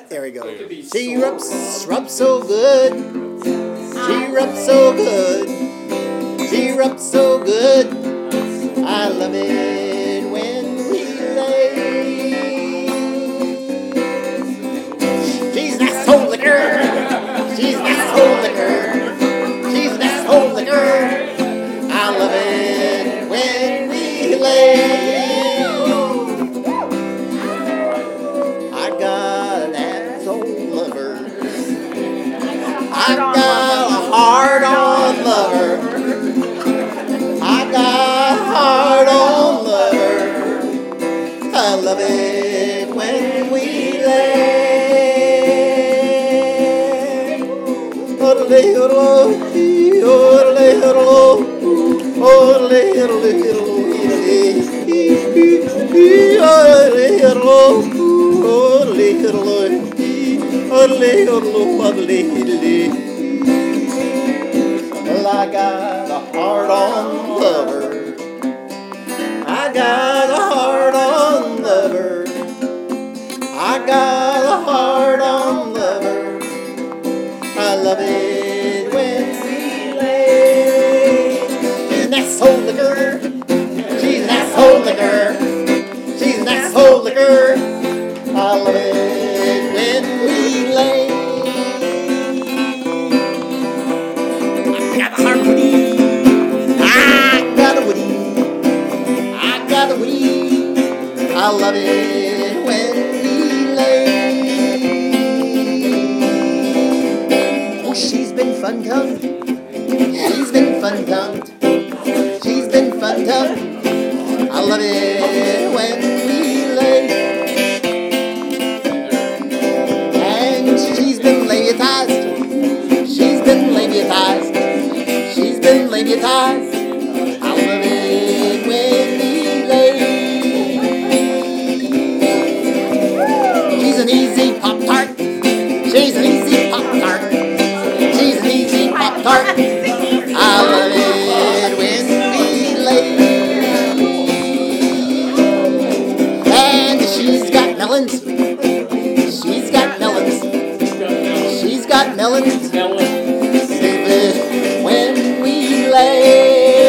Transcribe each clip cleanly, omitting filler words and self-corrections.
There we go. She rubs so good. She rubs so good. She rubs so good. I love it when we lay. She's an asshole liquor. She's an asshole liquor. She's an asshole liquor. I love it when we lay. I got an asshole lover. I got a hard-on lover. I got a hard-on lover. I love it when we lay. Orle, orlo, orle, orlo, orle, orle, well, I got a hard-on lover. I got a hard-on lover. I got a hard-on lover. I love it when we lay. She's an asshole liquor. She's an asshole liquor. She's an asshole liquor. I love it when we lay. I got a hard woody. I got a woody. I got a woody. I love it when we lay. Oh, she's been fun-tongued. She's been fun-tongued. She's been fun-tongued. I love it when we lay. And she's been labiatized. She's been labiatized. She's been labiatized. I love it when we lay. She's an easy Pop-Tart. She's an easy Pop-Tart. She's an easy Pop-Tart. I love it when we lay. And she's got melons. She's got melons. She's got melons. Save it when we lay.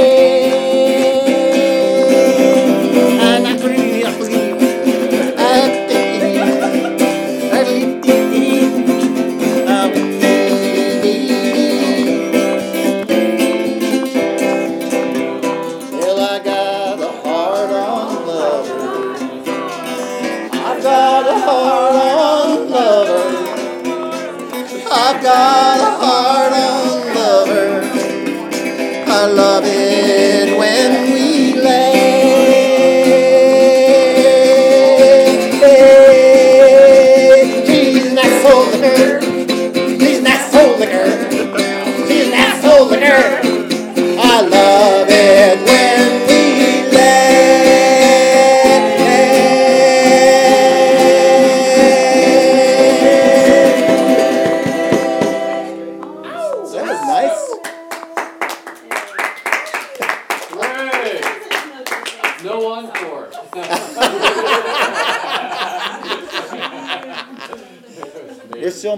Well, I got a hard-on lover. I've got a hard-on lover. I've got a hard-on lover. I love it when we lay. She's an asshole liquor. She's an asshole liquor. She's an asshole liquor. I love it when we lay. That was nice. Hey! No encore. You're still